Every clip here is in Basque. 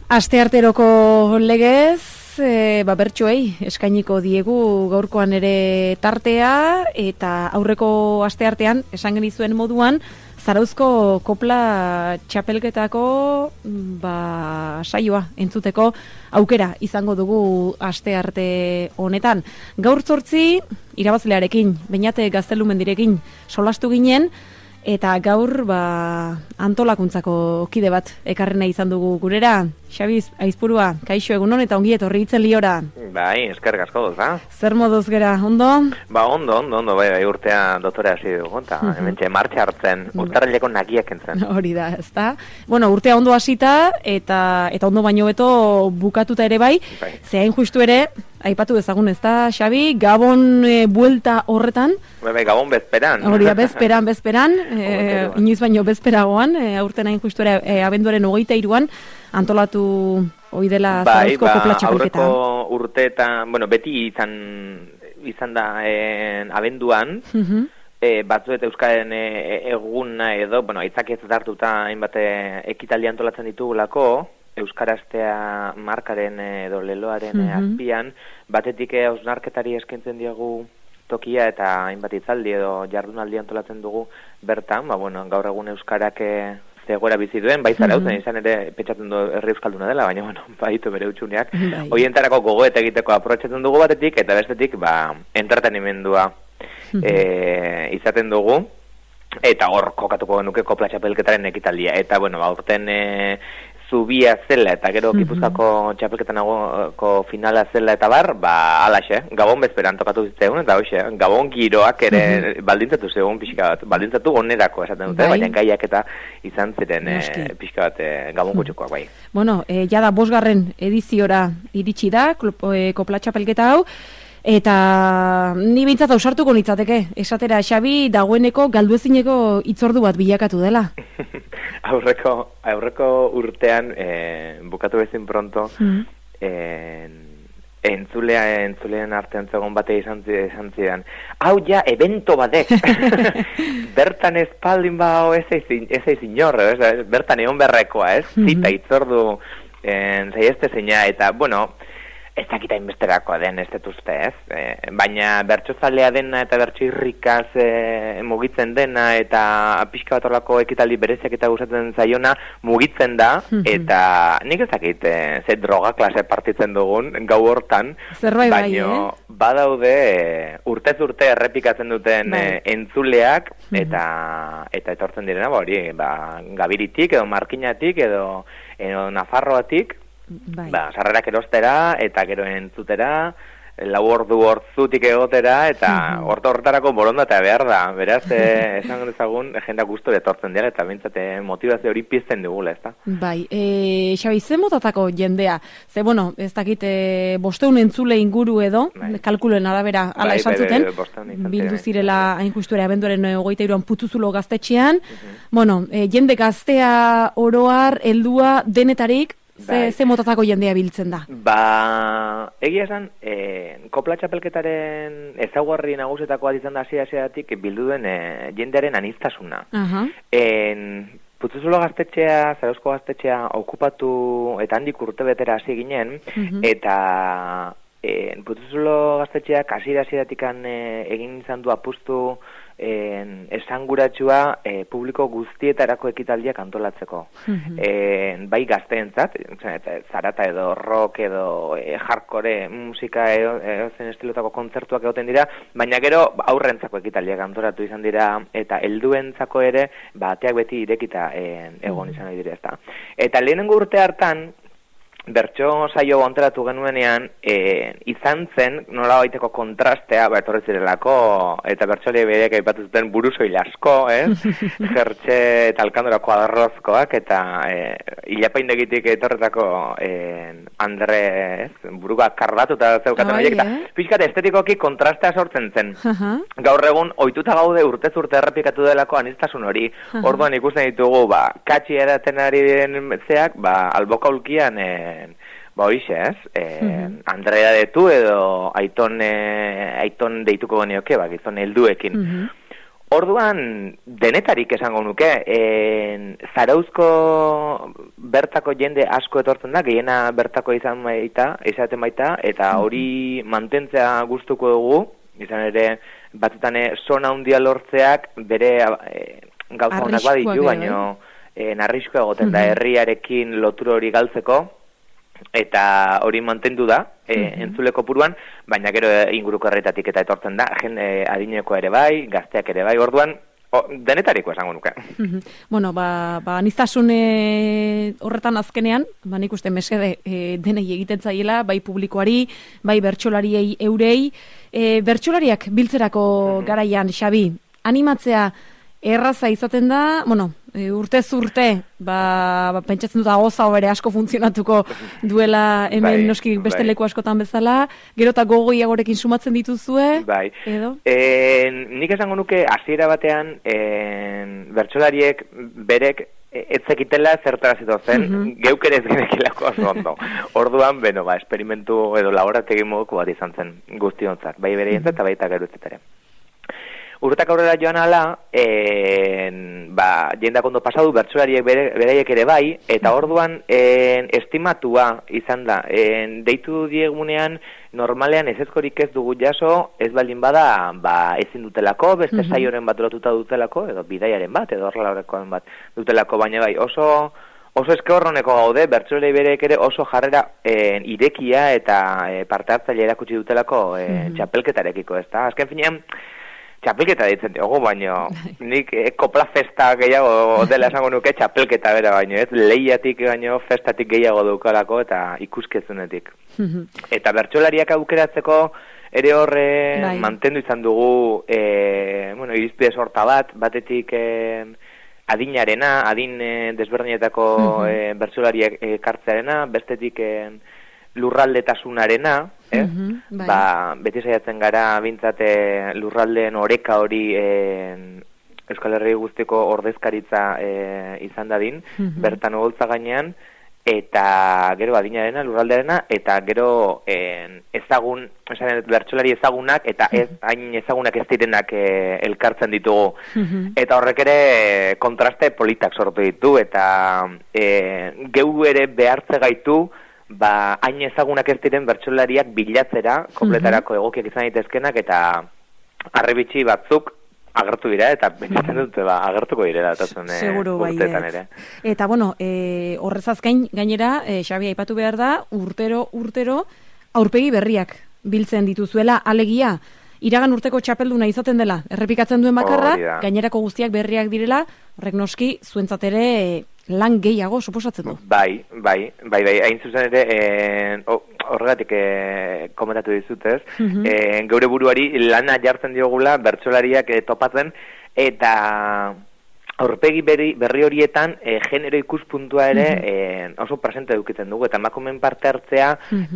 Astearteroko legez, bertsoei eskainiko diegu gaurkoan ere tartea, eta aurreko asteartean, esan genizuen moduan, Zarauzko kopla txapelketako saioa entzuteko aukera izango dugu astearte honetan. Gaur 8 irabazlearekin, Beñate Gaztelumendirekin solastu ginen, eta gaur antolakuntzako kide bat ekarrena izan dugu gurera. Xabi Aizpurua, kaixo egunon eta ongi etorri itzen liora. Bai, eskerrik asko duz, ba? Zer moduz gera, ondo? Ondo, bai, urtea dotore hasi dugu, eta hementxe martxa hartzen, urtarrileko nagiak entzen. Hori da, ezta? Bueno, urtea ondo hasita, eta ondo baino beto bukatuta ere bai. Zehain justu ere, aipatu dezagun, ezta, Xabi, Gabon buelta horretan. Bai, Gabon bezperan. Hori da, bezperan, inoiz baino bezperagoan, aurten hain justu ere, abenduaren 23an, antolatu hoi dela Zarauzko kopla txapelketa. Aurreko urteetan, beti izan da abenduan, batzuet Euskaren eguna edo, aitzaki ez hartuta hainbat ekitaldi antolatzen ditugulako, Euskarastea markaren edo leloaren azpian, batetik hausnarketari eskaintzen diegu tokia eta hainbat hitzaldi edo jardunaldi antolatzen dugu bertan, gaur egun Euskarak zegoera bizi duen, bai Zarautzen izan ere pentsatzen du herri euskalduna dela, baina baditu bere hutsuneak. Hoientarako gogoeta egiteko aprobetxatzen dugu batetik, eta bestetik entretenimendua izaten dugu, eta hor kokatuko genuke kopla txapelketaren ekitaldia. Eta, aurten Zubia zela eta gero Gipuzkoako txapelketanako finala zela eta alaxe, Gabon bezperan tokatu zitzegun, eta hoxe, Gabon giroak ere baldintzatu zegoen pixka bat, baldintzatu onerako esaten dute, baina gaiak eta izan ziren pixka bat Gabon gutxukoak bai. Jada 5. ediziora iritsi da, kopla txapelketa hau, eta ni bintzat ausartuko nitzateke, esatera Xabi dagoeneko galduezineko hitzordu bat bilakatu dela. Aurreko urtean, bukatu bezin pronto, entzulean artean zegoen bate izan zidan. Hau ja, evento badek! Bertan espaldin ez izin horre, bertan egon berrekoa, ez? Zita hitzordu zaieste zeina, eta, ez dakita inbesterakoa den ez detuzte, ez? Baina bertsozalea dena eta bertso irrikaz mugitzen dena eta pixka bat horlako ekitaldi bereziak eta gustatzen zaiona mugitzen da, eta nik ez dakit ze droga klase partitzen dugun gau hortan, baina badaude urtez urte errepikatzen duten entzuleak eta etortzen direna, Gabiritik edo Markinatik edo Nafarroatik, sarrerak erostera eta gero entzutera, 4 ordu hortzutik egotera eta hortarako borondatea behar da. Beraz, esan dezagun, jendea guztu etortzen dira eta bintzate motivazio hori pizten dugula, ez da? Bai, Xabi, ze motatako jendea? Ze, ez dakit, 500 entzule inguru edo, kalkuloen arabera ala esan zuten, bildu zirela hain justuera abenduaren 23an Putzuzulo gaztetxean, jende gaztea, oroar, heldua, denetarik, Ze motatako jendea biltzen da? Egia esan, kopla txapelketaren ezaugarri nagusietakoa izan da hasieratik bildu duen jendearen aniztasuna. Putzuzulo gaztetxea, Zarauzko gaztetxea okupatu eta handik urtebetera hasi ginen, eta Putzuzulo gaztetxeak hasieratik egin izan du apustu esanguratsua publiko guztietarako ekitaldiak antolatzeko. Bai gazteentzat, zarata edo rock edo hardcore musika edozen estilotako kontzertuak egoten dira, baina gero aurrentzako ekitaldiak antolatu izan dira, eta helduentzako ere ateak beti irekita egon izan dira, ezta. Eta lehenengo urte hartan, bertso saio antolatu genuenean, izan zen nola baiteko kontrastea, etorri zirelako, eta bertsolari bereak aipatu zuten burusoil asko, Jertxe eta Alkandorako arrozkoak, eta hilapaindegitik etorretako Andre, buruga karbatuta zeukaten horiek, eta pixkat estetikoki kontrastea sortzen zen. Gaur egun, ohituta gaude urtez urte errepikatu delako aniztasun hori, orduan ikusten ditugu, katxi eraten ari diren zeak, alboka ulkian, hoixe, Andrea detu edo aiton deituko genioke, gizon helduekin. Orduan, denetarik esango nuke, Zarauzko bertako jende asko etortzen da, gehiena bertako izaten baita, eta hori mantentzea gustuko dugu, izan ere, batzutan zona handia lortzeak bere gauza honak baditu, baina narrisko egoten da herriarekin lotura hori galtzeko, eta hori mantendu da, entzule kopuruan, baina gero inguruko herritatik eta etortzen da, adineko ere bai, gazteak ere bai, orduan, denetariko esango nuke. Bueno, aniztasun horretan azkenean, nik uste mesede denei egiten zaiela, bai publikoari, bai bertsolariei eurei, bertsolariak biltzerako garaian, Xabi, animatzea erraza izaten da, bueno, urtez urte, pentsatzen dut goza bere asko funtzionatuko duela hemen noski beste leku askotan bezala, gero eta gogoiagorekin sumatzen dituzue, edo? Nik esango nuke hasiera batean bertsolariek berek etzekitela zertara zitozen, geuk ere ez genekilako oso ondo. Orduan, esperimentu edo laborategi moduko bat izan zen guztiontzat, bai bere jentzat eta baita gerutzetaren. Urtak aurrera joan ala, jendak ondo pasadu, bertsolariek beraiek ere bai, eta orduan estimatua izan da. Deitu diegunean, normalean ezkorik ez dugu jaso, ez baldin bada, ezin dutelako, beste saioren bat lotuta dutelako, edo bidaiaren bat, edo horrelakoren bat dutelako, baina bai, oso eskerroneko gaude, bertsolari bereek ere oso jarrera irekia eta parte hartzaile erakutsi dutelako txapelketarekiko, ez da? Azken finean, txapelketa ditzen diogu, baina nik kopla festa gehiago dela esango nuke txapelketa bera baino, ez lehiatik baino festatik gehiago dukalako eta ikuskezunetik. Eta bertsolariak aukeratzeko ere horre mantendu izan dugu irizpide sorta batetik adinarena, adin desberdinetako bertsolariak kartzearena, bestetik lurraldetasunarena, beti saiatzen gara bintzate lurraldeen oreka hori Euskal Herri guztiko ordezkaritza izan dadin, bertan ogoltza gainean, eta gero adinarena, lurraldearena, eta gero bertsolari ezagunak, eta hain ezagunak ez direnak elkartzen ditugu. Eta horrek ere kontraste politak sortu ditu, eta geu ere behartze gaitu, hain ezagunak ez diren bertsolariak bilatzera, kompletarako egokiak izan daitezkenak, eta arrebitxi batzuk agertu dira, eta pentsatzen dut agertuko direla urteetan ere. Eta horrezaz gainera, Xabi aipatu behar da, urtero aurpegi berriak biltzen dituzuela, alegia, iragan urteko txapelduna izaten dela, errepikatzen duen bakarra, gainerako guztiak berriak direla, horrek noski zuentzat ere lan gehiago suposatzen du. Bai, hain zuzen ere, horregatik komentatu dizutez, geure buruari lana jartzen diogula bertsolariak topatzen, eta aurpegi berri horietan genero ikuspuntua ere oso presente edukitzen dugu, eta emakumeen parte hartzea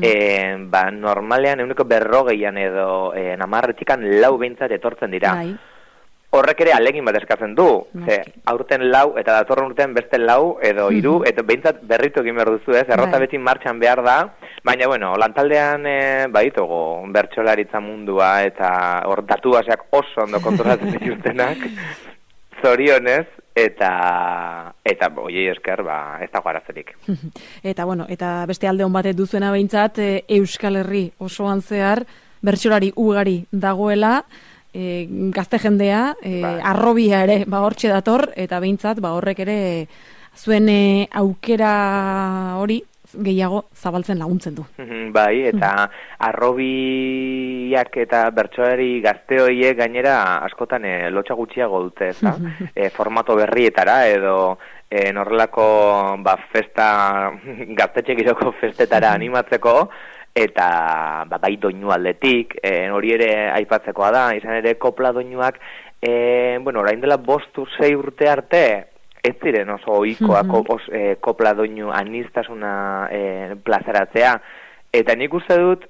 normalean 40 edo 10 lau behintzat etortzen dira. Horrek ere alegin bat eskatzen du, aurten 4 eta datorren urtean beste 4 edo 3, eta behintzat berritu egin behar duzu, errota beti martxan behar da, baina lantaldean baditugu bertsolaritza mundua, eta hor datuaseak oso ondo kontrolatzen dituztenak, zorionez, eta oiei esker, ez dago arazerik. Eta beste alde hon batet duzuena behintzat, Euskal Herri osoan zehar, bertsolari ugari dagoela, gazte jendea, arrobia ere hortxe dator, eta behintzat horrek ere zuen aukera hori gehiago zabaltzen laguntzen du. Bai, eta arrobiak eta bertsolari gazte horiek gainera askotan lotxa gutxiago dute, formato berrietara edo norrelako festa gaztetxe giroko festetara animatzeko, eta bai doinu aldetik, hori ere aipatzekoa da, izan ere kopla doinuak, orain dela 5-6 urte arte, ez ziren oso ohikoak kopla doinu aniztasuna plazaratzea, eta nik uste dut,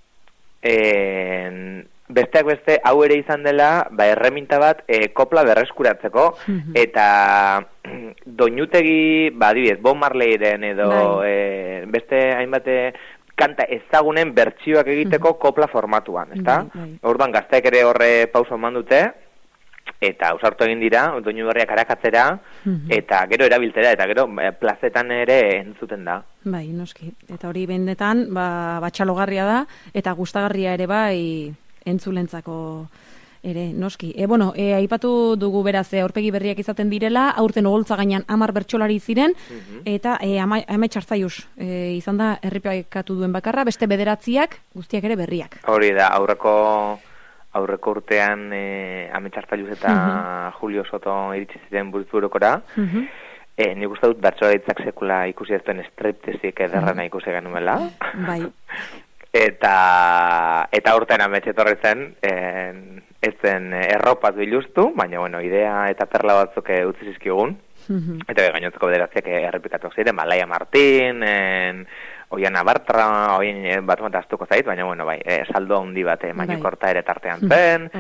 besteak beste hau ere izan dela, erreminta bat kopla berreskuratzeko, eta doinutegi, adibidez, Bob Marleyren edo beste hainbat kanta ezagunen bertsioak egiteko kopla formatuan, ezta? Orduan gazteek ere horre pauso eman dute, eta ausartu egin dira, doinu berriak arakatzera, eta gero erabiltzera, eta gero plazetan ere entzuten da. Bai, noski. Eta hori benetan, batxalogarria da, eta gustagarria ere bai entzulentzako ere, noski. Aipatu dugu beraz, aurpegi berriak izaten direla, aurten ogoltza gainean 10 bertsolari ziren, eta Amets Arzaius izan da errepikatu duen bakarra, beste 9 guztiak ere berriak. Hori da, aurreko urtean Amets Arzaius eta Julio Soto iritsi ziren buruzburokora. Nik uste dut bertsolaritzak sekula ikusi ez duen striptezik ederrena ikusi genuela. Bai. Eta urtean Amets etorri zen, ez zen erropaz biluztu, baina, idea eta perla batzuk utzi zizkigun. Eta gainotzeko bederatziak errepikatu ziren, Laia Martin, Oiana Bartra, oien bat aztuko zait, baina, saldo handi bat, Mainu Korta ere tartean zen,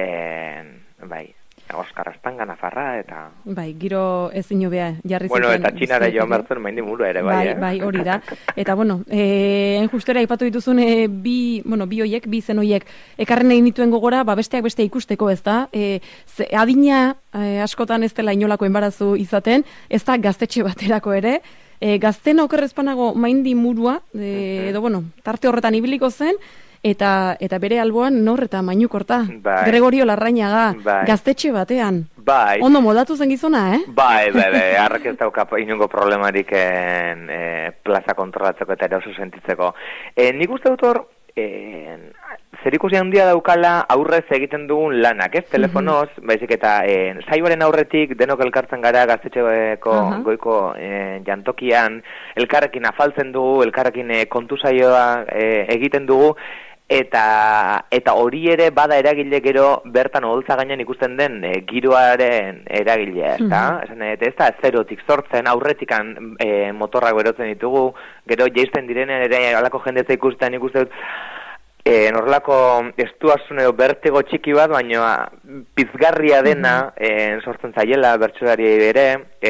bai, Oskar Astanga, Nafarra, eta... Bai, giro ezin hobea jarri zuten... eta Txinara joan bertzen maindi muru ere, bai. Bai, hori da. Eta, justera ipatu dituzun bi zen hoiek, ekarren egin dituen gogora, besteak beste ikusteko, ez da? Adina askotan ez dela inolako enbarazu izaten, ez da gaztetxe baterako ere, gazten okerrezpanago maindi murua, tarte horretan ibiliko zen, eta bere alboan Nor eta Mainu Korta. Gregorio Larrañaga, gaztetxe batean. Bai. Ondo moldatu zen gizona, Bai, harrek ez dauka inongo problemarik plaza kontrolatzeko eta eroso sentitzeko. Nik uste dut hor, zerikusi handia daukala aurrez egiten dugun lanak, ez? Telefonoz, baizik eta saioaren aurretik denok elkartzen gara gaztetxeko goiko jantokian, elkarrekin afaltzen dugu, elkarrekin kontu saioa egiten dugu, eta hori ere bada eragile gero bertan oholtza gainean ikusten den giroaren eragilea, ez da zerotik sortzen, aurretikan motorrak berotzen ditugu, gero jaisten direnen ere alako jendetza ikusten dut, norlako estuasun edo bertigo txiki bat, baina pizgarria dena sortzen zaiela bertsolari ere,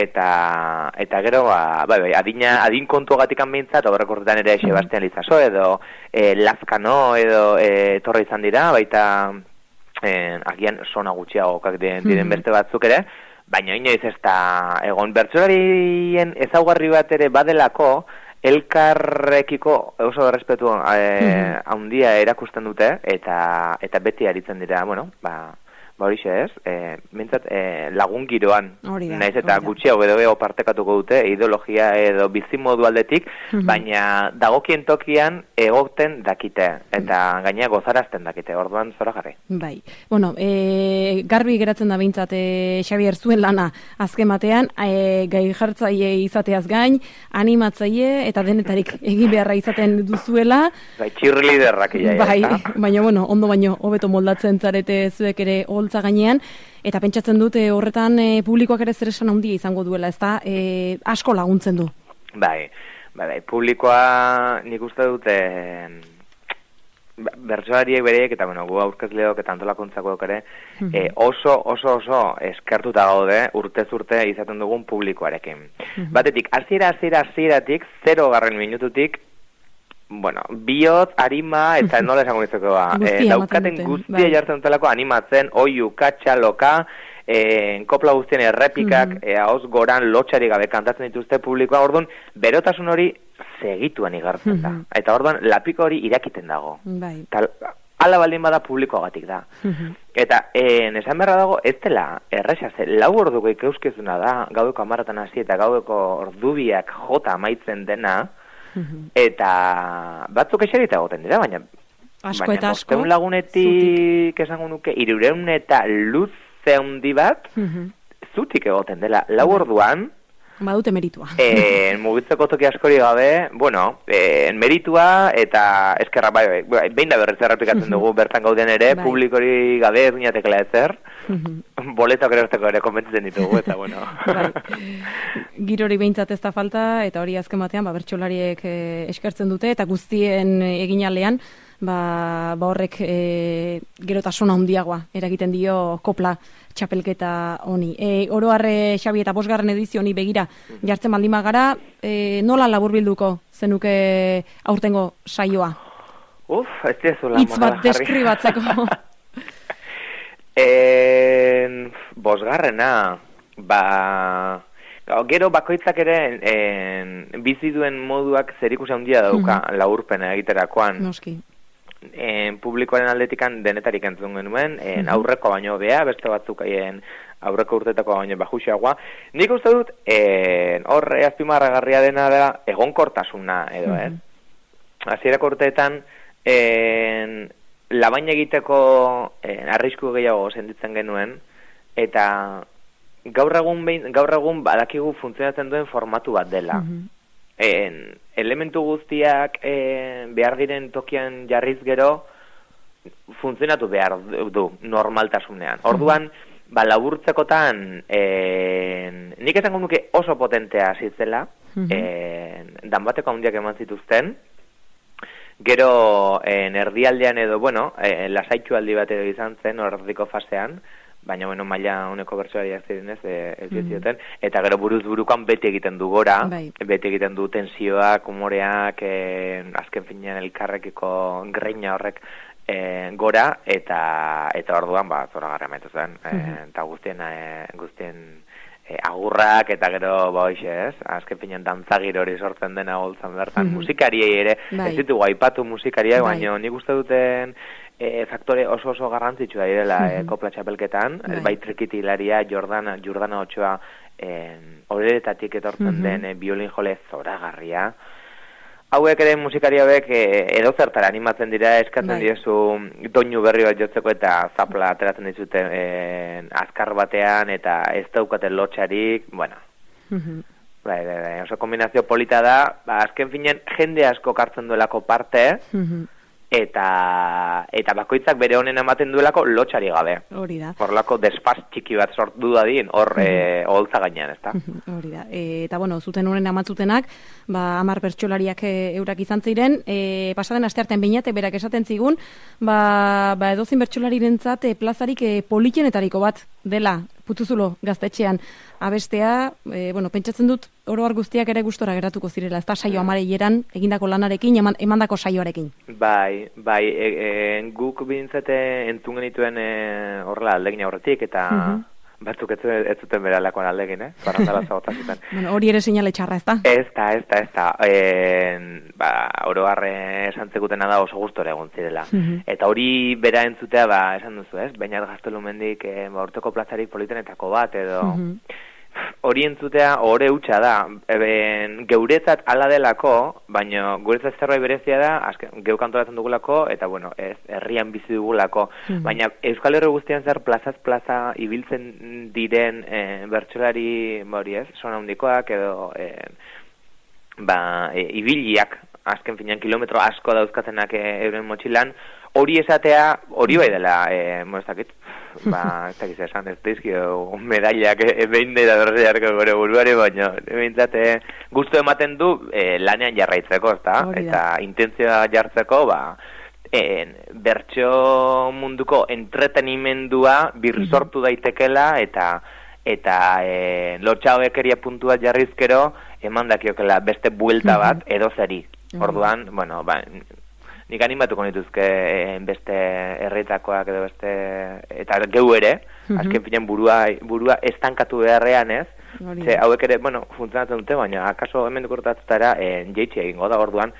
eta gero, adin kontuagatik behintzat, horrekorretan ere Sebastian Lizaso edo Lazkano edo etorri izan dira, baita agian sona gutxiagokak diren beste batzuk ere, baina inoiz ez da egon bertsolarien ezaugarri bat ere badelako, elkarrekiko oso respetu handia erakusten dute, eta beti aritzen dira, horixe ez, mintzat lagun giroan, naiz eta gutxiago edo partekatuko dute, ideologia edo bizimodu aldetik, baina dagokien tokian egoten dakite, eta gaina gozarazten dakite, orduan zora jarri. Bai, garbi geratzen da behintzat Xabier zuen lana azken batean, gai jartzaile izateaz gain, animatzaile eta denetarik egin beharra izaten duzuela. Bai, cheerleaderrak ia. Bai, baina ondo baino hobeto moldatzen zarete zuek ere holtza gainean, eta pentsatzen dut horretan publikoak ere zer esan handia izango duela, ez da, asko laguntzen du. Bai, publikoa nik uste dute bertsolariek bereiek, eta gu aurkezleok eta antolakuntzakoak ere, oso eskertuta gaude urtez urte izaten dugun publikoarekin. Batetik, hasieratik 0. minututik, bihotz, arima, eta nola esango izango daukaten guztia jartzen dutelako animatzen, oiu, katxa, loka, kopla guztien errepikak, ahoz goran lotxari gabe kantatzen dituzte publikoa, orduan, berotasun hori segituan igartzen da. Eta orduan, lapiko hori irakiten dago. Ala baldin bada publikoagatik da. Eta, esan beharra dago, ez dela, erresa, 4 orduko ikeuzkezuna da, gaueko 10 hasi eta gaueko ordubiak jota amaitzen dena, eta batzuk eserita egoten dira, baina asko eta asko lagunetik esango nuke 300 eta luze handi bat zutik egoten dela 4 orduan badute meritua. Mugitzeko toki askori gabe, meritua eta eskerra, behin da berriz errepikatzen dugu, bertan gauden ere, publikori gabe ez ginatekela ezer, boletak erosteko ere konbentzitzen ditugu, eta Girori behintzat ez da falta, eta hori azken batean, bertsolariek eskertzen dute, eta guztien eginalean, horrek gerotasuna handiagoa eragiten dio kopla txapelketa honi. Oro harre Xabi eta 5. edizio honi begira jartzen baldin bagara, nola laburbilduko zenuke aurtengo saioa? Ez dezula hitz bat deskribatzeko. Bosgarrena, gero bakoitzak ere bizi duen moduak zerikusi handia dauka laburpena egiterakoan. Noski. Publikoaren aldetikan denetarik entzun genuen, aurreko baino bea, beste batzuk aurreko urtetako baino bajuxeagoa. Nik uste dut, hor azpimarragarria dena da egonkortasuna edo, Hasierako urteetan, labaina egiteko arrisku gehiago sentitzen genuen, eta gaur egun badakigu funtzionatzen duen formatu bat dela. Elementu guztiak behar diren tokian jarriz gero funtzionatu behar du normaltasunean. Orduan, laburtzekotan nik esango nuke oso potentea zitzela, danbateko handiak eman zituzten, gero erdialdean edo, lasaitxu aldi bat edo izan zen, erdiko fasean, baina, maila honeko bertsolariak zirenez, ez zioten, eta gero buruz burukan beti egiten du gora, beti egiten du tensioak, humoreak, azken finean elkarrekiko greina horrek gora, eta orduan, zora garra maitu zen, eta guztien agurrak, eta gero, azken finean dantzagir hori sortzen dena holtzan bertan, musikariei ere, ez ditugu aipatu musikariak, baina nik uste duten faktore oso garrantzitsua direla kopla txapelketan, bai trikitilaria Jordana Otxoa horretatik etortzen den biolin jole zoragarria. Hauek ere musikari hauek edo zertara animatzen dira, eskatzen diezu doinu berri bat jotzeko eta zapla ateratzen dizute azkar batean eta ez daukaten lotxarik, oso kombinazio polita da, azken finean jende asko kartzen duelako parte, eta bakoitzak bere honen ematen duelako lotxari gabe. Hori da. Horlako desfaz txiki bat sortu dadin, hor oholtza gainean, ez da? Hori da. Eta, zuten honen amatzutenak, 10 bertsolariak eurak izan ziren, pasaden asteartean behinate berak esaten zigun, edozin bertsolarirentzat plazarik politxenetariko bat dela Putuzulo gaztetxean abestea, pentsatzen dut oro guztiak ere gustora geratuko zirela, ez da saio amareieran egindako lanarekin, emandako saioarekin. Bai, guk bintzate entzun genituen horrela aldegin aurretik, eta batzuk ez zuten beralakoan aldegin, barrandala zagota zuten. Hori ere seinale txarra, ez da? Ez da. Oro harre esantzekutena da oso gustora egon zirela. Eta hori bera entzutea, esan duzu, ez? Bainat Gaztelumendik urteko plazarik politenetako bat, edo... Hori entzutea ore hutsa da, geuretzat ala delako, baina guretzat zerbait berezia da, geu kantoratzen dugulako, eta herrian bizi dugulako, baina Euskal Herri guztian zer plazaz plaza ibiltzen diren bertsolari, sona handikoak edo ibiliak, azken finean kilometro asko dauzkatenak euren motxilan, hori esatea, hori bai dela, ez dakit esan, ez dizkio medailak behin da berriarko gore buruari, baina guztu ematen du lanean jarraitzeko, eta intentzioa jartzeko, bertso munduko entretenimendua birsortu daitekela, eta lotxaoekeria puntua jarrizkero, eman dakiokela beste buelta bat edo zeri. Orduan, nik animatuko nituzke beste herritakoak edo beste, eta geu ere, azken finean burua estankatu beharrean ez, hauek ere, funtzionatzen dute, baina akaso hemen dukurtatutara jeitsi egingo da, orduan,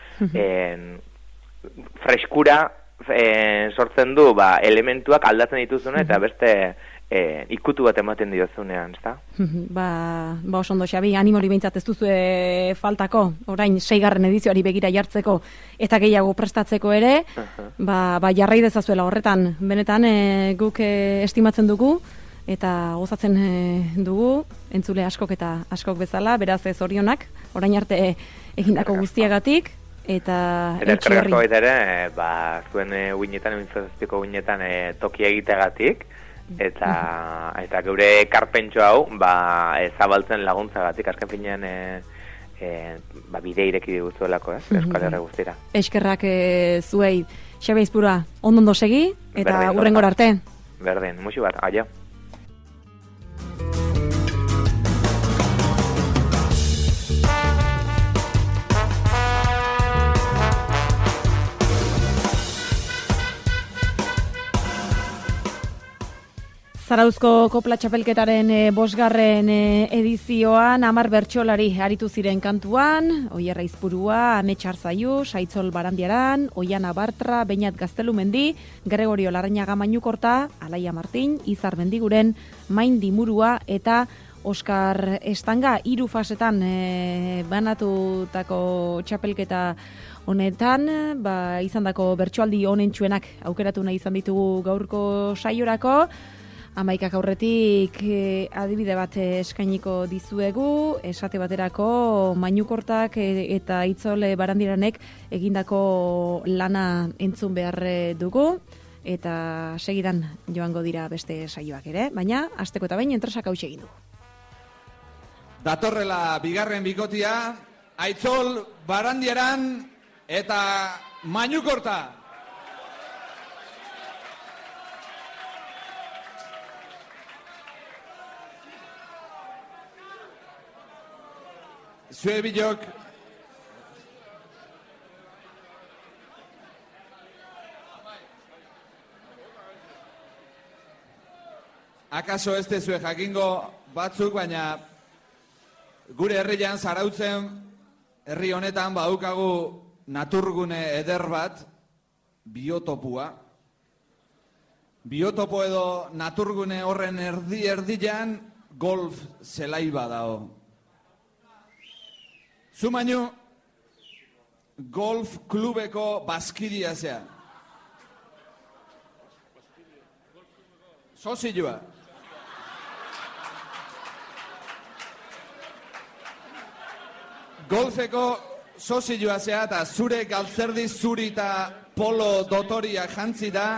freskura sortzen du, elementuak aldatzen dituzune, eta beste ikutu bat ematen diozunean, ez da? Oso ondo, Xabi, animori behintzat ez duzu faltako, orain 6. edizioari begira jartzeko eta gehiago prestatzeko ere, jarrai dezazuela horretan, benetan guk estimatzen dugu, eta gozatzen dugu, entzule askok eta askok bezala, beraz ez orionak, orain arte egindako guztiagatik, eta etxe horri. Eta ere, zuen uinetan, uinetan tokia egiteagatik, eta geure karpentxo hau zabaltzen laguntzagatik azken finean bide ireki diguzuelako, Euskal Herri guztira. Eskerrak zuei, Xabi Aizpurua, ondo segi eta hurrengora arte. Berdin, musu bat, aio. Zarauzko Kopla Txapelketaren bosgarren edizioan 10 bertsolari aritu ziren kantuan, Oier Aizpurua, Ame Txarzaiu, Saitzol Barandiaran, Oiana Bartra, Beñat Gaztelumendi, Gregorio Larrañaga Mainukorta, Alaia Martin, Izar Mendiguren, Main Dimurua eta Oskar Estanga. 3 fasetan banatutako txapelketa honetan, izandako bertsoaldi honentsuenak aukeratu nahi izan ditugu gaurko saiorako. Amaikak aurretik adibide bat eskainiko dizuegu, esate baterako Mainukortak eta Itzol Barandiranek egindako lana entzun behar dugu, eta segidan joango dira beste saioak ere, baina hasteko eta behin entrasak hau egin dugu. Datorrela bigarren bikotia, Aitzol Barandiaran eta Mainukorta. Zue bilok, akaso ez dezue jakingo batzuk, baina gure herrian Zarautzen herri honetan badaukagu naturgune eder bat, biotopua. Biotopo edo naturgune horren erdian golf zelai badao. Zu baino, golf klubeko bazkidia zea. Sozioa. Golfeko sozioa zea eta zure galtzerdi zuri eta polo dotoria jantzi da.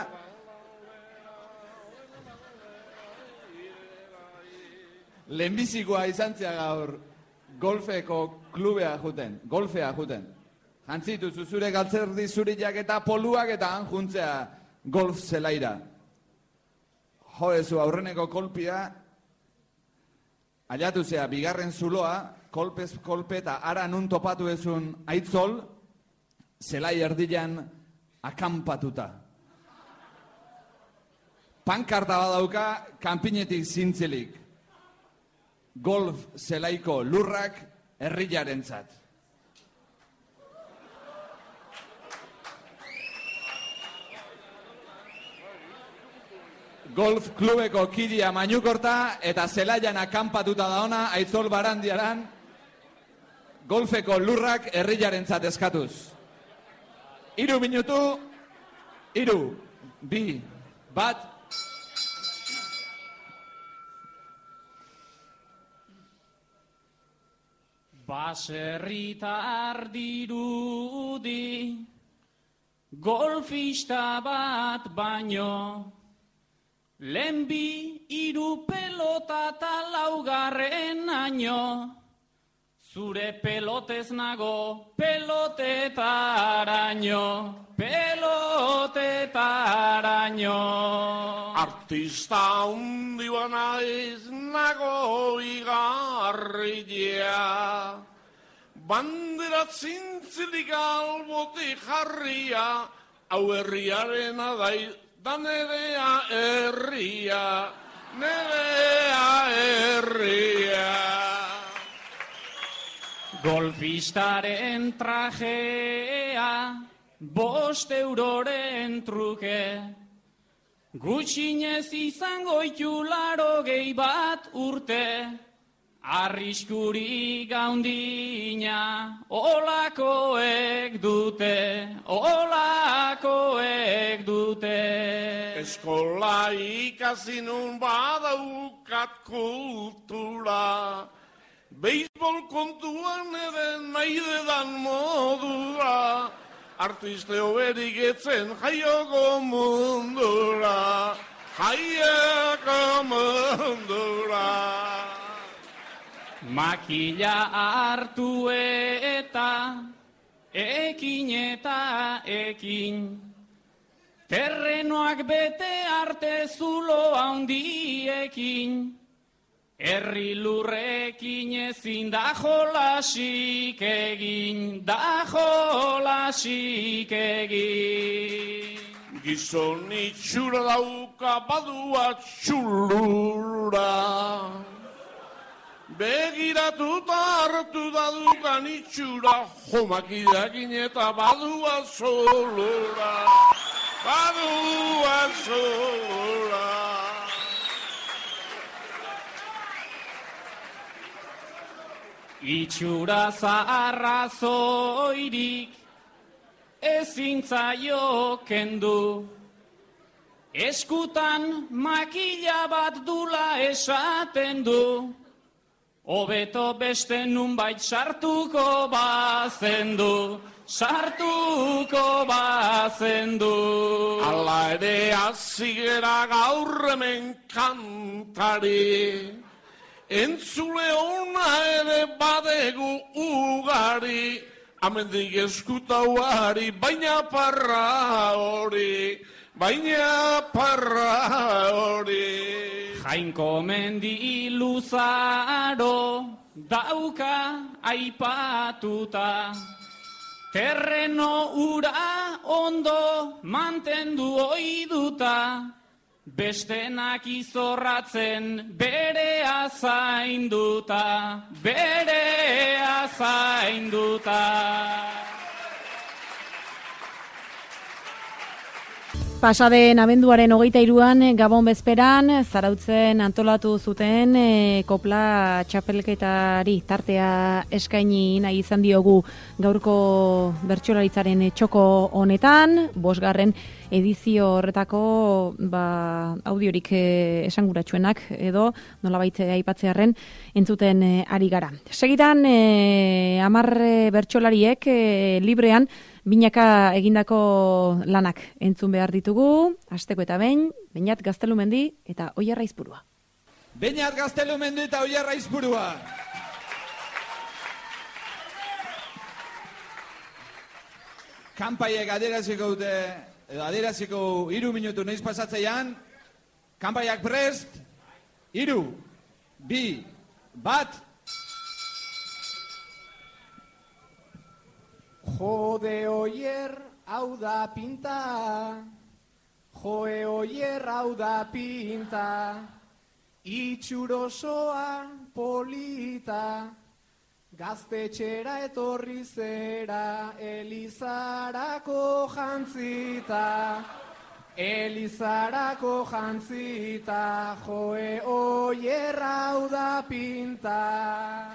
Lehenbizikoa izan zea gaur. Golfeko klubea juten, golfea juten. Jantzituzu zure galtzerdi zuriak eta poluak eta han juntzea golf zelaira. Joezu aurreneko kolpia, aliatu zea bigarren zuloa, kolpez kolpe eta ara nun topatu ezun Aitzol, zelai erdian akampatuta. Pankarta badauka kanpinetik zintzilik. Golf zelaiko lurrak herriarentzat. Golf klubeko kidea Mainukorta eta zelaian akampatuta da ona Aitzol Barandiaran golfeko lurrak herriarentzat eskatuz. 3 minutu, 3, 2, 1... Baserritar dirudi, golfista bat baino, lehen 2, 3 pelota eta 4 aino, zure pelotez nago, pelotetaraino, pelotetaraino. Artista hundi banaiz nago igarria, bandera zintzilik albote jarria, hau herriarena da nerea herria, nerea herria. Golfistaren trajea, 5 euroren truke, gutxinez izango itu 80 urte, arriskurik gaundina, olakoek dute, olakoek dute. Eskola ikasi nun badaukat kultura, beisbol kontuan ere nahi dedan modura, artiste hoberik etzen jaioko mundura, jaioko mundura. Makila hartu eta ekin eta ekin, terrenoak bete arte zulo handiekin, herri lurrekin ezin da jolasik egin, da jolasik egin. Gizon itxura dauka badua txulura. Begiratuta hartu da dukan itxura, jomakidakin eta badua zolora. Badua zolora. Itxura zaharra zoirik ezin zaio kendu. Eskutan makila bat dula esaten du. Hobeto beste nunbait sartuko bazendu. Sartuko bazendu. Ala ere azigera gaur hemen kantari. Entzule ona ere badegu ugari, amendik eskutauari, baina parra hori, baina parra hori. Jainko mendi luzaro dauka aipatuta, terreno ura ondo mantendu oiduta, bestenak izorratzen berea zainduta, berea zainduta. Pasaden abenduaren 23an Gabon bezperan Zarautzen antolatu zuten kopla txapelketari tartea eskaini nahi izan diogu gaurko bertsolaritzaren txoko honetan, 5. edizio horretako audiorik esanguratsuenak edo nolabait aipatzearren entzuten ari gara. Segidan 10 bertsolariek librean binaka egindako lanak entzun behar ditugu, hasteko eta Beñat Gaztelumendi eta Oier Aizpurua. Beñat Gaztelumendi eta Oier Aizpurua. Kanpaiek adieraziko 3 minutu noiz pasatzeian. Kanpaiak prest. 3, 2, 1. Jode Oier, hau da pinta, joe Oier, hau da pinta, itxurosoa polita, gaztetxera etorri zera, Elizarako jantzita, Elizarako jantzita, joe Oier, hau da pinta.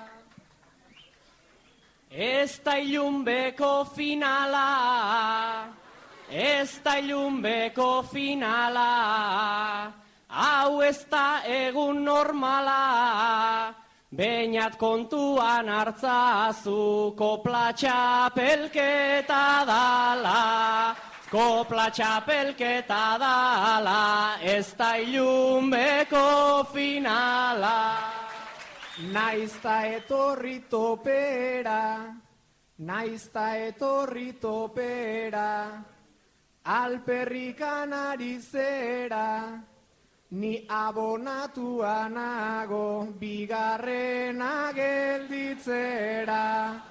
Ez da ilunbeko finala, ez da ilunbeko finala, hau ez da egun normala, Beñat kontuan hartzazu kopla txapelketa dala, kopla txapelketa dala, ez da ilunbeko finala. Naizta etorri topera, naizta etorri topera, alperrikan ari zera, ni abonatua nago, bigarrena gelditzera,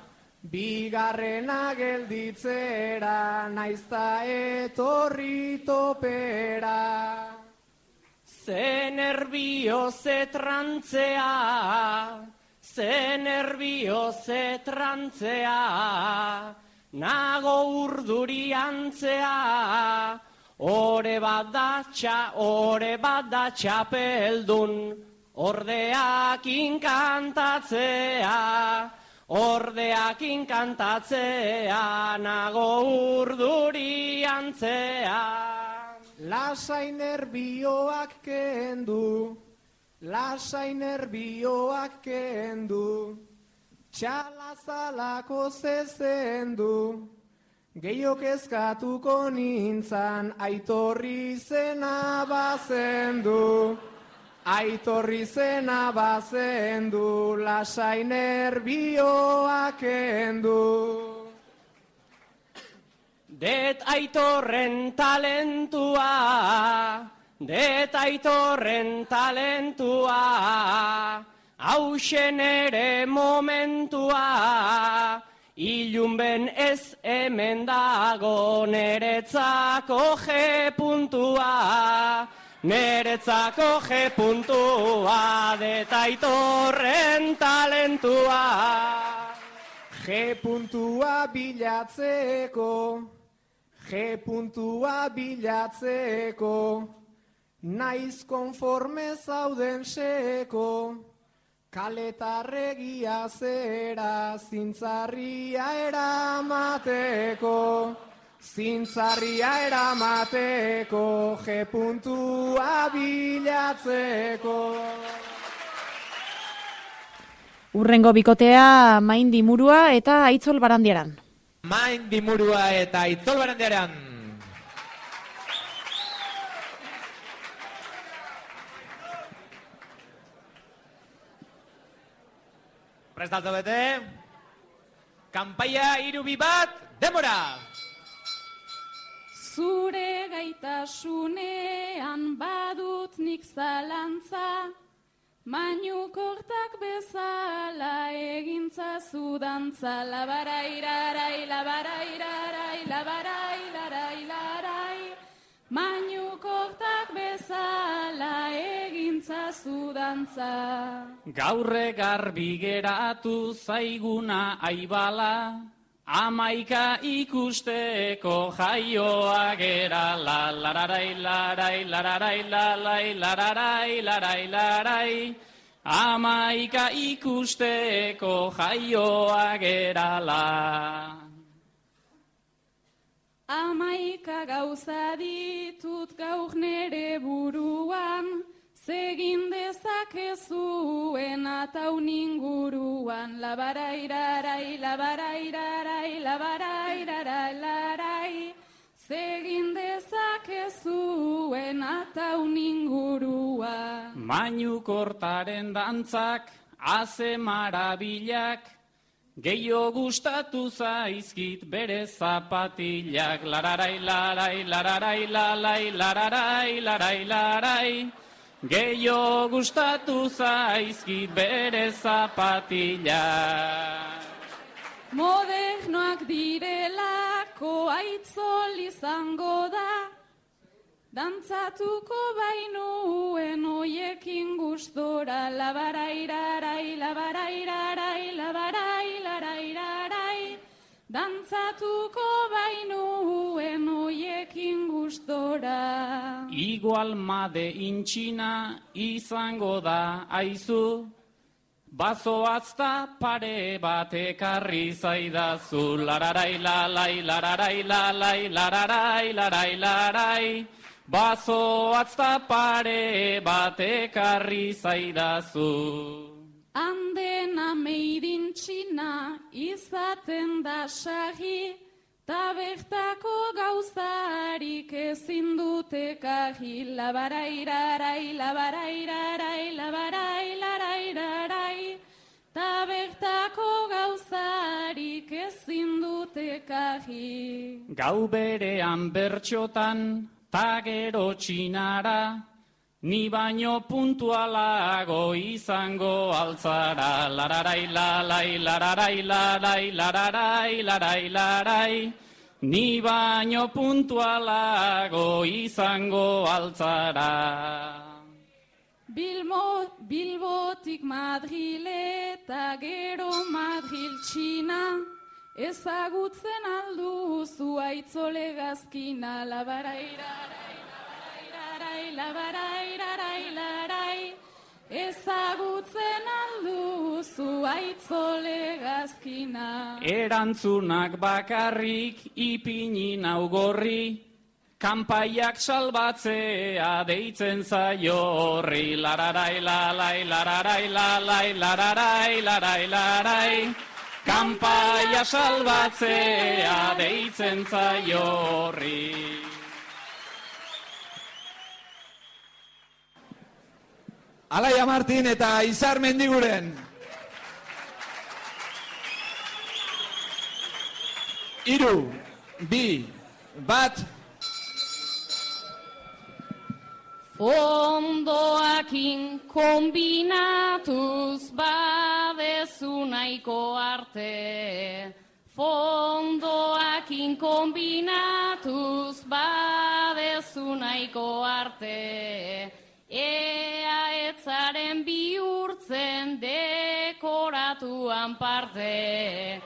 naizta etorri topera. Ze nervio, ze trantzea, ze nervio, ze trantzea, nago urduri antzea, ore bat da txapeldun, ordeak inkantatzea, nago urduri antzea. Lasai nervioak kendu, txalazalako zezendu, gehiok ezkatuko nintzan, aitorri zena bazendu, lasai nervioak kendu. Det aitorren talentua, hausen ere momentua, ilunben ez hemen dago neretzako G puntua, neretzako G puntua, deta Aitorren talentua. G puntua bilatzeko, G puntua bilatzeko, naiz konforme zauden seko, kaletarregia zera zintzarria eramateko, zintzarria eramateko, G puntua bilatzeko. Urrengo bikotea Maindi Murua eta Aitzol Barandiaran. Maindi Murua eta Aitzol Barandiaran. Prest altzabete. Kanpaia 3-2, demora! Zure gaitasunean badut nik zalantza, mainukortak bezala egintza zudantza, labarairarai, labarairarai, labarairarai, larai. Mainukortak bezala egintza zudantza. Gaurre garbi geratu zaiguna aibala, 11 ikusteko jaioa gerala, lararai, larai, lararai, lalai, lararai, larai, larai. 11 ikusteko jaioa gerala. 11 gauza ditut gaur nere buruan, zegin dezakezuen ataun inguruan, labarairarai, labarairarai, labarairarai, larai. Zegin dezakezuen ataun inguruan. Mainukortaren dantzak, haze marabilak, gehiago gustatu zaizkit bere zapatilak, lararai, larai, lararai, lalai, lararai, larai, larai. Gehiago gustatu zaizkit bere zapatilak. Modernoak direlako Aitzol izango da, dantzatuko bainuen oiekin gustora, labarairarai, labarairarai, labarairarai. Dantzatuko bainuen oiekin gustora. Igual made intxina izango da aizu, bazoazta pare bat ekarri zaidazu, lararai, lalai, lararai, lalai, lararai, larai, larai. Bazoazta pare bat ekarri zaidazu. Andena meidin Txina izaten da sagi, ta bertako gauzarik ezin dute kaji, labarairarai, labarairarai, labarairarai. Ta bertako gauzarik ezin dute kaji. Gau berean bertxotan, ta gero Txinara, ni baino puntualago izango altzara, lararai, lalai, lararai, lalai, lararai, larai, larai. Ni baino puntualago izango altzara. Bilbotik Madrileta gero Madril Txina, ezagutzen alduzu Aitzole gazkina, labarairarai, labarairarai, larai. Ezagutzen alduzu Aitzole gazkina. Erantzunak bakarrik ipini naugorri, kanpaiak salbatzea deitzen zaio horri, lararai, lalai, lararai, lalai, lararai, larai, larai. Kanpaia salbatzea deitzen zaio horri. Alaia Martin eta Izar Mendiguren. 3, 2, 1. Fondoakin kombinatuz badezu nahiko arte, Fondoakin kombinatuz badezu nahiko arte, ea etzaren bihurtzen dekoratuan parte.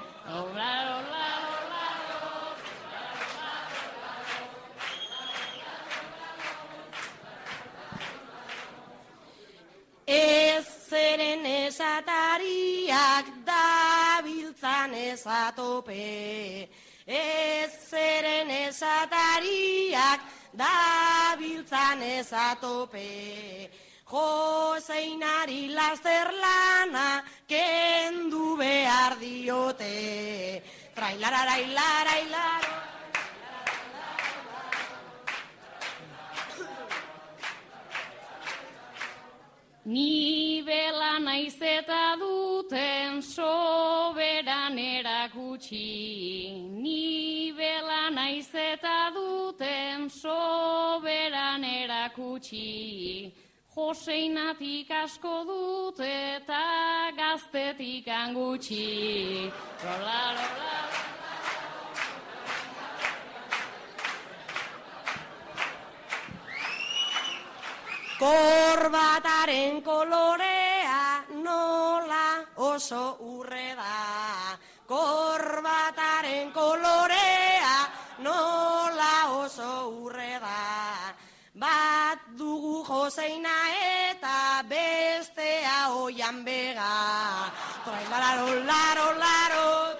Ez zeren esatariak dabiltzan ezatope, ez zeren esatariak dabiltzan ezatope. Joseinari lasterlana kendu behar diote, trailararailarailaro. Ni bela naiz eta duten soberan erakutsi, ni bela naiz eta duten soberan erakutsi, Joseinatik asko dut eta gaztetik angutsi. Korbataren kolorea nola oso urre da. Korbataren kolorea nola oso urre da. Bat dugu Joseina eta bestea oian bega. Laro, laro, laro.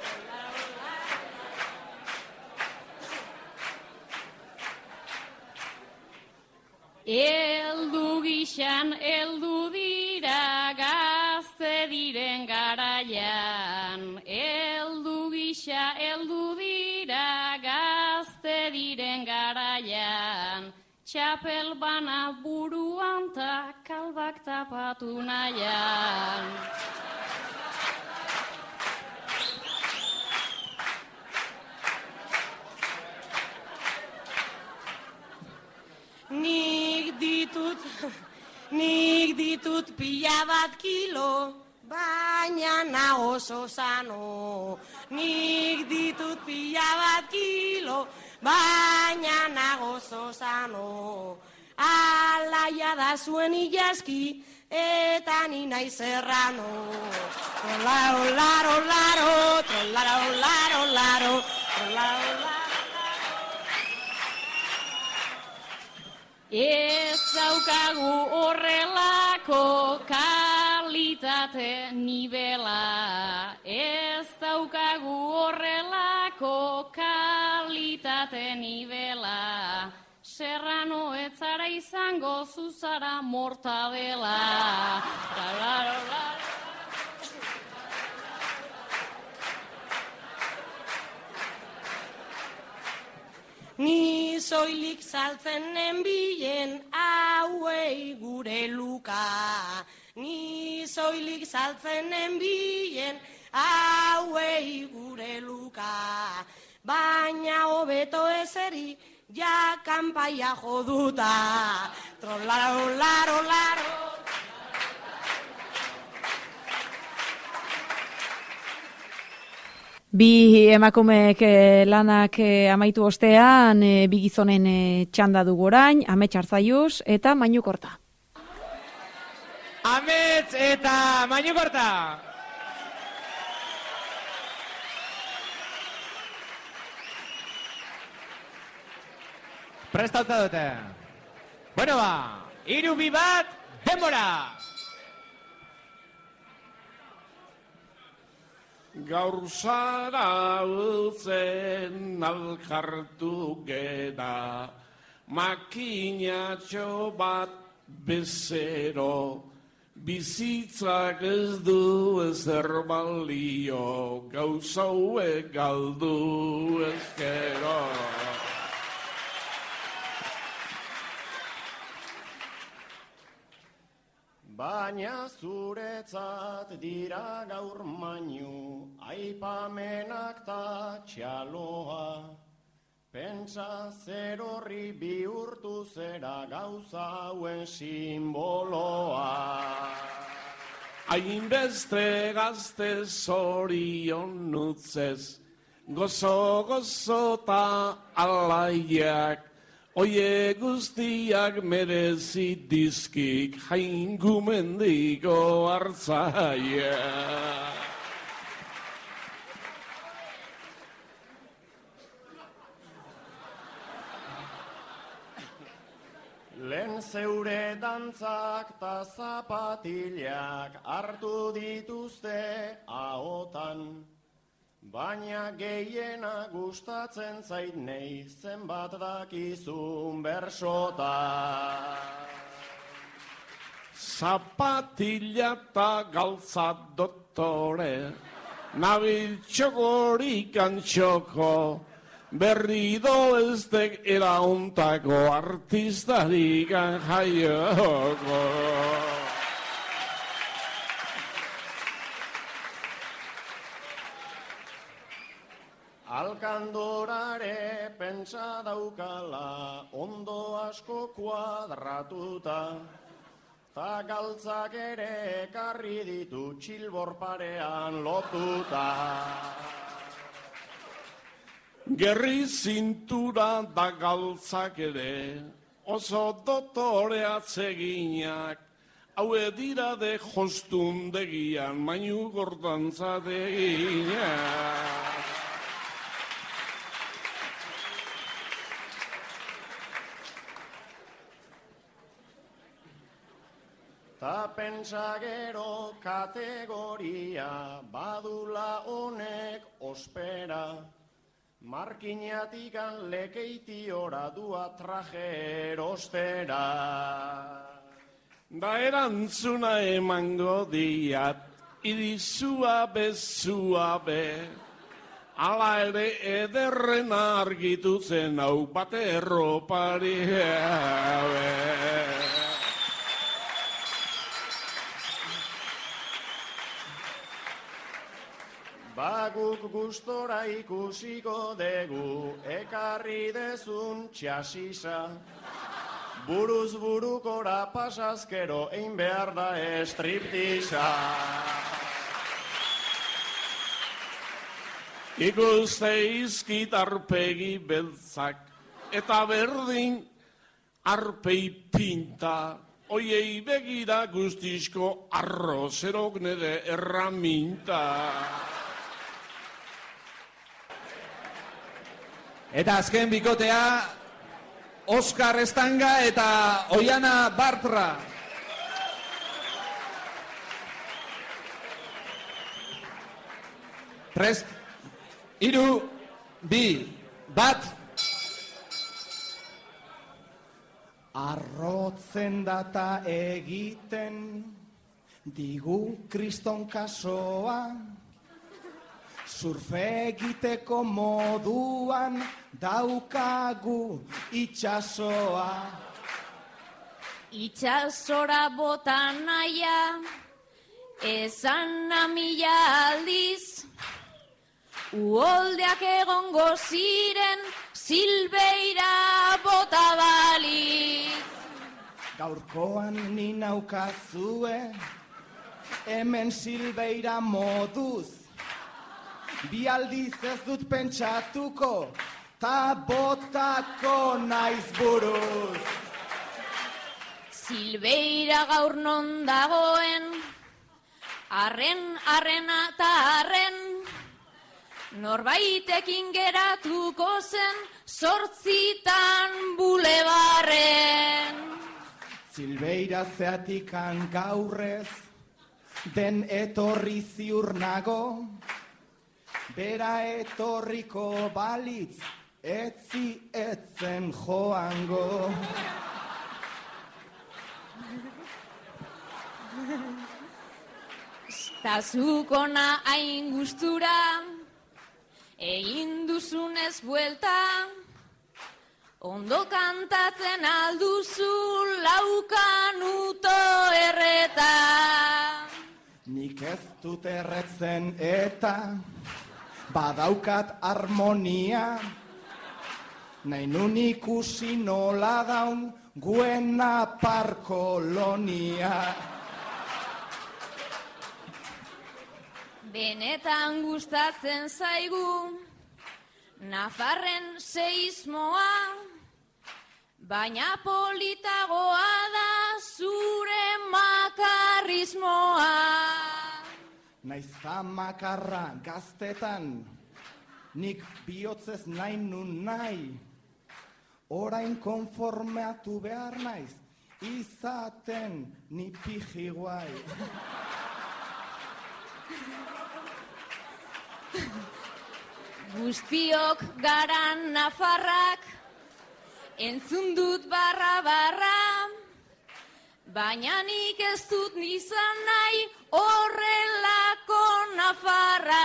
Eldu gixan, eldu dira gazte diren garaian. Eldu gisa, eldu dira gazte diren garaian. Txapel bana buruan ta kalbak tapatu nahian. Nik ditut pila bat kilo, baina na oso sano. Nik ditut pila bat kilo, baina na oso sano. Alaia da zuen ilaski, eta ni naiz serrano. Laro, laro, laro, laro, laro, laro, laro, laro. Ez daukagu horrelako kalitate nibela. Ez daukagu horrelako kalitate nibela. Serrano ez zara izango zuzara mortadela. Ni soilik saltzen nenbilen hauei gure luka. Ni soilik saltzen nenbilen hauei gure luka. Baina hobeto ezeri ja kanpaia joduta. Trolaro, laro, laro. Bi emakumeek lanak amaitu ostean, bi gizonen txanda dugu orain, Amets Arzaiuz eta Mainu Korta. Amets eta Mainu Korta! Prestauta dute. Bueno ba, 3-2-1, denbora! Gaur zara utzen alkartu geda, makinatxo bat bezero, bizitzak ez du ezer balio, gauza hauek galdu ezkero. Baina zuretzat dira gaur Mainu, aipamenak ta txaloa. Pentsa zer horri bihurtu zera gauza hauen simboloa. Hainbeste gazte zorion nutzez, gozo ta alaiak, oie guztiak merezi dizkik jaingumendiko hartzaia. Lehen zeure dantzak ta zapatilak hartu dituzte ahotan, baina gehiena gustatzen zait nei zenbat dakizun bersota. Zapatilla ta galtza dottore, nabil txokorik antxoko, berri doeztek erauntako artistarikan jaioko. Alkandorare pentsa daukala ondo asko kuadratuta, ta galtzak ere ekarri ditu txilbor parean lotuta. Gerri zintura da galtzak ere, oso dotore atseginak, haue dira de jostundegian, mainu gordantzadeginak. Ta pentsa gero kategoria badula honek ospera, markinatikan lekeitiora dua traje erostera. Da erantzuna emango diat, idizua bezuabe, ala ere ederrena argitutzen hau bate erropari gabe. Baguk gustora ikusiko degu, ekarri dezun txasisa. Buruz burukora pasazkero, egin behar da estriptisa. Ikuste izkit arpegi beltzak, eta berdin arpei pinta, oiei begira guztizko arrozerok nire erraminta. Eta azken bikotea, Oskar Estanga eta Oiana Bartra. Prest, 3, 2, 1. Arrotzen data egiten digu kriston kasoa, surfe egiteko moduan daukagu itxasoa. Itxasora botan naia, esan amila aldiz, uholdeak egongo ziren, silbeira bota baliz. Gaurkoan ni naukazue, hemen silbeira moduz, bi aldiz ez dut pentsatuko, ta botako naiz buruz. Silbeira gaur non dagoen, arrena eta arren, norbaitekin geratuko zen, 8 bulebarren. Silbeira zeatikan gaurrez, den etorri ziur nago, bera etorriko balitz, etzi etzen joango. Tazukona hain gustura, egin duzunez buelta, ondo kantatzen alduzu laukanuto erreta. Nik ez dut erretzen eta badaukat harmonia, nahi nun ikusi nola daun Guena Parkolonia. Benetan gustatzen zaigu, Nafarren seismoa, baina politagoa da zure makarrismoa. Naizta makarra gaztetan, nik bihotzez nahi nun nahi, orain konformeatu behar naiz, izaten ni piji guai. Guztiok garan nafarrak, entzun dut barra, baina nik ez dut nizan nahi horrelako nafarra.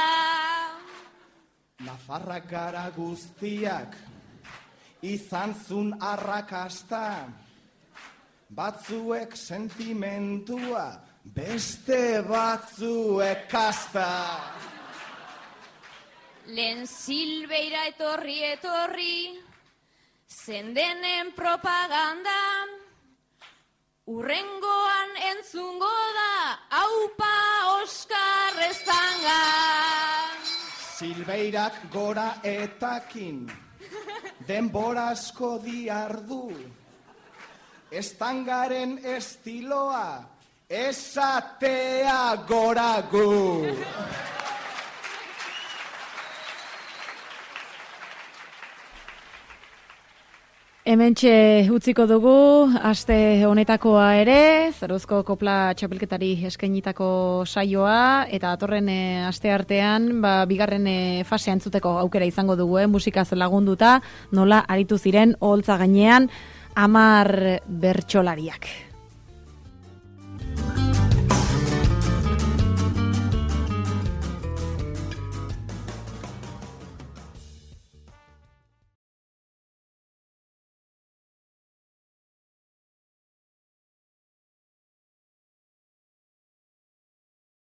Nafarrak gara guztiak, izan zun arrakasta, batzuek sentimentua, beste batzuek kasta. Lehen Silbeira etorri, zendenen propaganda, urrengoan entzungo da, aupa Oskar Eztanga. Silbeirak gora etakin, denbora asko diardu, Eztangaren estiloa, esatea gora gu. Hementxe utziko dugu, aste honetakoa ere, Zarozko Kopla Txapelketari eskainitako saioa, eta atorren aste artean, bigarren fasea entzuteko aukera izango dugu, musikaz lagunduta, nola aritu ziren oholtza gainean 10 bertsolariak.